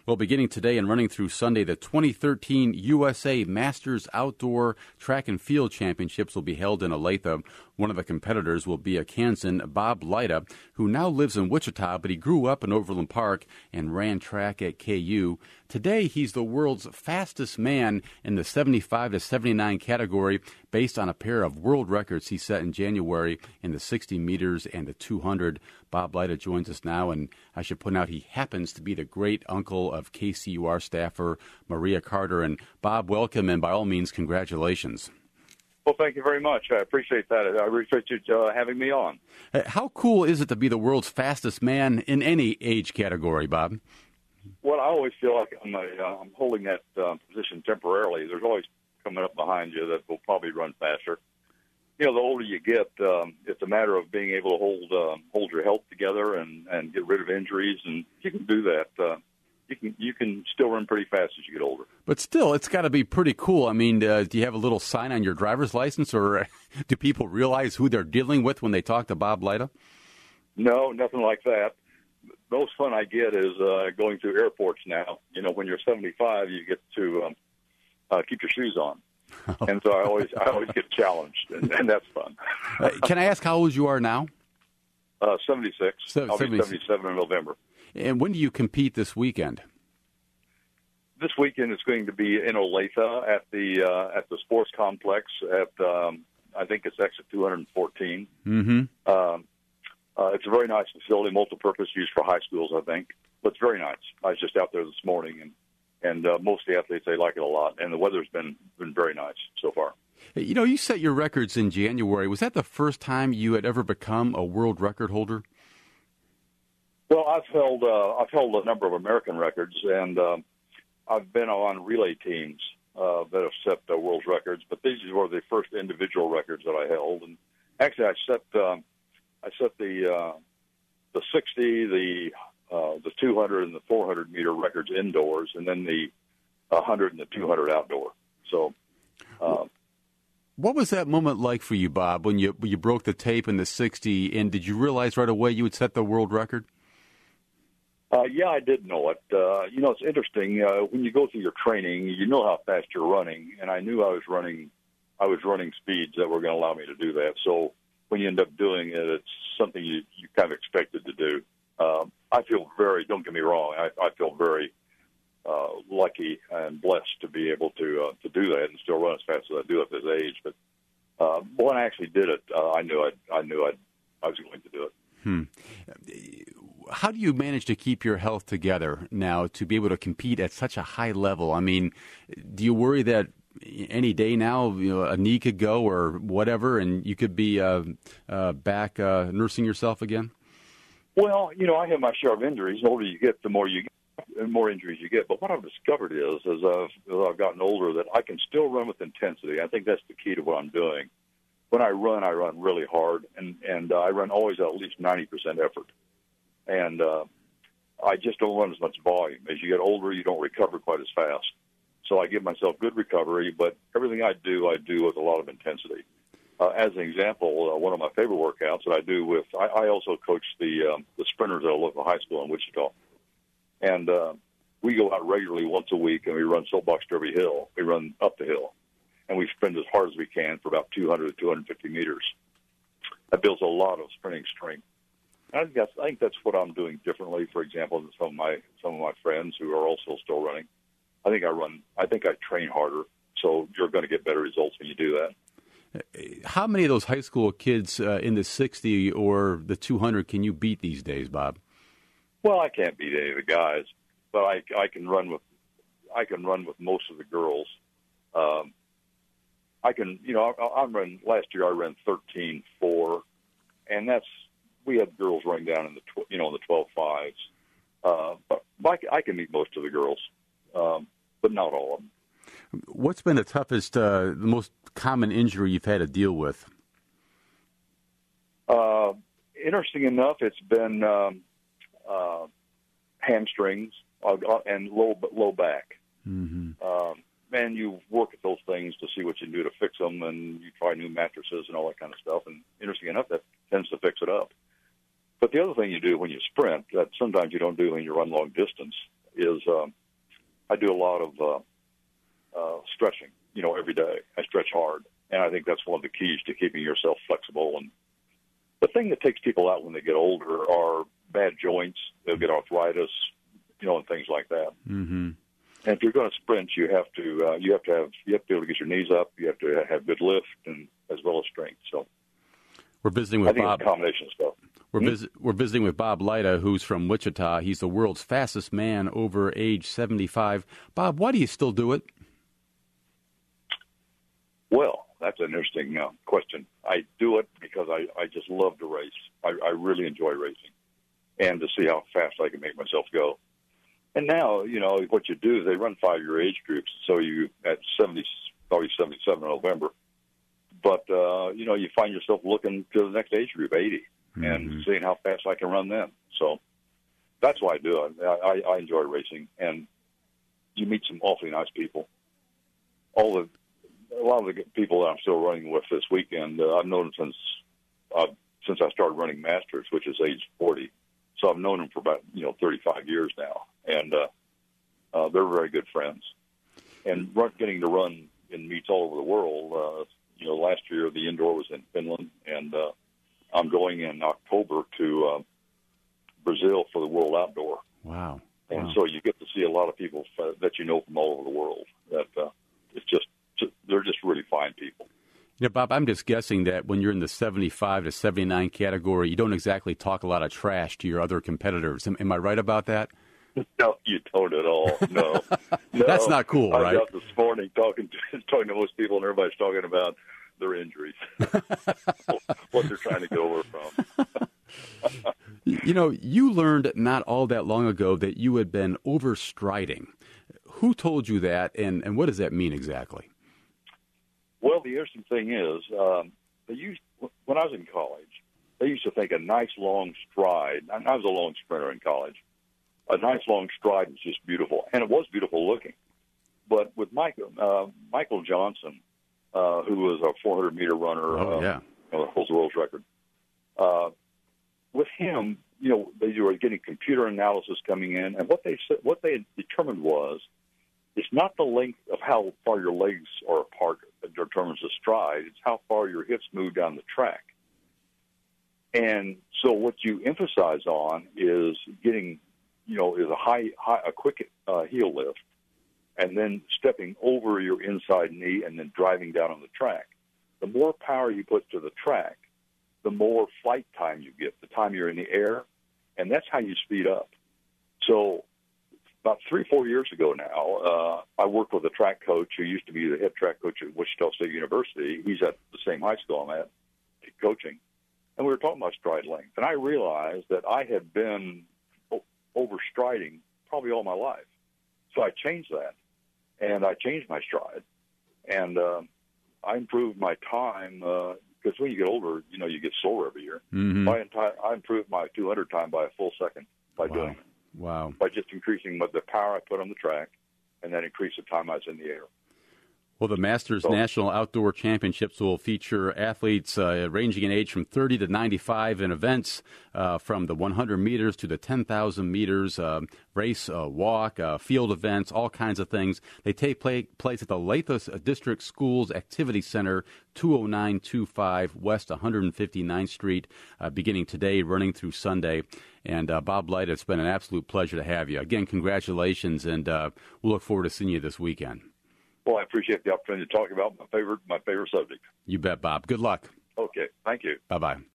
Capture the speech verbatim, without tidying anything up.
Well, beginning today and running through Sunday, the twenty thirteen U S A Masters Outdoor Track and Field Championships will be held in Olathe. One of the competitors will be a Kansan, Bob Leita, who now lives in Wichita, but he grew up in Overland Park and ran track at K U. Today, he's the world's fastest man in the seventy-five to seventy-nine category, based on a pair of world records he set in January in the sixty meters and the two hundred. Bob Leita joins us now, and I should point out he happens to be the great uncle of K C U R staffer Maria Carter. And Bob, welcome, and by all means, congratulations. Well, thank you very much. I appreciate that. I appreciate you uh, having me on. How cool is it to be the world's fastest man in any age category, Bob? Well, I always feel like I'm, a, uh, I'm holding that uh, position temporarily. There's always coming up behind you that will probably run faster. You know, the older you get, um, it's a matter of being able to hold uh, hold your health together and, and get rid of injuries, and you can do that. Uh, you can you can still run pretty fast as you get older. But still, it's got to be pretty cool. I mean, uh, do you have a little sign on your driver's license, or do people realize who they're dealing with when they talk to Bob Leita? No, nothing like that. The most fun I get is uh, going through airports now. You know, when you're seventy-five, you get to um, uh, keep your shoes on. And so I always I always get challenged, and, and that's fun. uh, can I ask how old you are now? Uh, seventy-six. So, I'll seventy-six. be seventy-seven in November. And when do you compete this weekend? This weekend it's going to be in Olathe at the uh, at the sports complex at um, I think it's exit two hundred fourteen. Mm-hmm. Um, uh, it's a very nice facility, multi-purpose, used for high schools, I think. But it's very nice. I was just out there this morning, and and uh, most of the athletes, they like it a lot. And the weather's been been very nice so far. You know, you set your records in January. Was that the first time you had ever become a world record holder? Well, I've held uh, I've held a number of American records, and uh, I've been on relay teams uh, that have set uh, world records. But these were the first individual records that I held. And actually, I set um, I set the uh, the sixty, the uh, the two hundred, and the four hundred meter records indoors, and then the one hundred and the two hundred outdoor. So. Uh, What was that moment like for you, Bob, when you when you broke the tape in the sixty, and did you realize right away you would set the world record? Uh, yeah, I did know it. Uh, you know, it's interesting. Uh, when you go through your training, you know how fast you're running, and I knew I was running I was running speeds that were going to allow me to do that. So when you end up doing it, it's something you, you kind of expected to do. Um, I feel very, don't get me wrong, I, I feel very uh, lucky and blessed to be able to uh, to do that and still run as fast as I do at this age. But uh, when I actually did it, uh, I knew I'd, I knew I'd, I was going to do it. Hmm. How do you manage to keep your health together now to be able to compete at such a high level? I mean, do you worry that any day now, you know, a knee could go or whatever, and you could be uh, uh, back uh, nursing yourself again? Well, you know, I have my share of injuries. The older you get, the more you get, the more injuries you get. But what I've discovered is, as I've, as I've gotten older, that I can still run with intensity. I think that's the key to what I'm doing. When I run, I run really hard, and, and uh, I run always at least ninety percent effort. And uh, I just don't run as much volume. As you get older, you don't recover quite as fast. So I give myself good recovery, but everything I do, I do with a lot of intensity. Uh, as an example, uh, one of my favorite workouts that I do with, I, I also coach the um, the sprinters at a local high school in Wichita. And uh, we go out regularly once a week, and we run soapbox derby hill. We run up the hill, and we sprint as hard as we can for about two hundred to two hundred fifty meters. That builds a lot of sprinting strength. I think that's, I think that's what I'm doing differently, for example, than some of my some of my friends who are also still running. I think I run. I think I train harder, so you're going to get better results when you do that. How many of those high school kids uh, in the sixty or the two hundred can you beat these days, Bob? Well, I can't beat any of the guys, but I, I can run with I can run with most of the girls. Um, I can, you know, I, I run last year. I ran thirteen four, and that's we had girls running down in the tw- you know the twelve fives. Uh, but I, I can meet most of the girls, um, but not all of them. What's been the toughest, uh, the most common injury you've had to deal with? Uh, interesting enough, it's been um, uh, hamstrings uh, and low low back. Mm-hmm. Um, and you work at those things to see what you can do to fix them, and you try new mattresses and all that kind of stuff. And interesting enough, that tends to fix it up. But the other thing you do when you sprint that sometimes you don't do when you run long distance is um, I do a lot of uh, uh, stretching, you know, every day. I stretch hard, and I think that's one of the keys to keeping yourself flexible. And the thing that takes people out when they get older are bad joints. They'll get arthritis, you know, and things like that. Mm-hmm. And if you're going to sprint, you have to uh, you have to have you have to be able to get your knees up. You have to have good lift and as well as strength. So we're visiting with I think Bob. It's a combination of stuff. We're, hmm? vis- we're visiting with Bob Leita, who's from Wichita. He's the world's fastest man over age seventy-five. Bob, why do you still do it? Well, that's an interesting uh, question. I do it because I, I just love to race. I, I really enjoy racing and to see how fast I can make myself go. And now, you know, what you do is they run five-year age groups. So you, at seventy, probably seventy-seven in November, but, uh, you know, you find yourself looking to the next age group, eighty, mm-hmm. and seeing how fast I can run them. So that's why I do it. I, I enjoy racing, and you meet some awfully nice people. All the, a lot of the people that I'm still running with this weekend, uh, I've known them since, uh, since I started running Masters, which is age forty. So I've known them for about, you know, thirty-five years now, and uh, uh, they're very good friends. And run, getting to run in meets all over the world, uh, you know, last year the indoor was in Finland, and uh, I'm going in October to uh, Brazil for the World Outdoor. Wow. And wow. so you get to see a lot of people f- that you know from all over the world. That uh, it's just, just, they're just really fine people. Yeah, Bob, I'm just guessing that when you're in the seventy-five to seventy-nine category, you don't exactly talk a lot of trash to your other competitors. Am, am I right about that? No, you don't at all. No. no. That's not cool, I right? was out this morning talking to, talking to most people, and everybody's talking about their injuries, what they're trying to get over from. You know, you learned not all that long ago that you had been overstriding. Who told you that, and, and what does that mean exactly? Well, the interesting thing is, um, they used when I was in college, they used to think a nice long stride. I was a long sprinter in college. A nice long stride was just beautiful, and it was beautiful looking. But with Michael, uh, Michael Johnson, uh, who was a four hundred meter runner, oh uh, yeah, you know, holds the world's record. Uh, with him, you know, they were getting computer analysis coming in, and what they said, what they had determined was, it's not the length of how far your legs are apart that determines the stride. It's how far your hips move down the track. And so what you emphasize on is getting, you know, is a high, high a quick uh, heel lift, and then stepping over your inside knee and then driving down on the track. The more power you put to the track, the more flight time you get, the time you're in the air, and that's how you speed up. So about three, four years ago now, uh, I worked with a track coach who used to be the head track coach at Wichita State University. He's at the same high school I'm at, coaching. And we were talking about stride length. And I realized that I had been o- overstriding probably all my life. So I changed that. And I changed my stride. And uh, I improved my time, because uh, when you get older, you know, you get slower every year. Mm-hmm. My entire, I improved my two hundred time by a full second by wow. doing it. Wow. By just increasing the power I put on the track, and then increase the time I was in the air. Well, the Masters so, National Outdoor Championships will feature athletes uh, ranging in age from thirty to ninety-five in events uh, from the one hundred meters to the ten thousand meters, uh, race, uh, walk, uh, field events, all kinds of things. They take play, place at the Lathas District Schools Activity Center, two oh nine two five West one hundred fifty-ninth Street, uh, beginning today, running through Sunday. And uh, Bob Leita, it's been an absolute pleasure to have you. Again, congratulations, and uh, we'll look forward to seeing you this weekend. Well, I appreciate the opportunity to talk about my favorite my favorite subject. You bet, Bob. Good luck. Okay. Thank you. Bye-bye.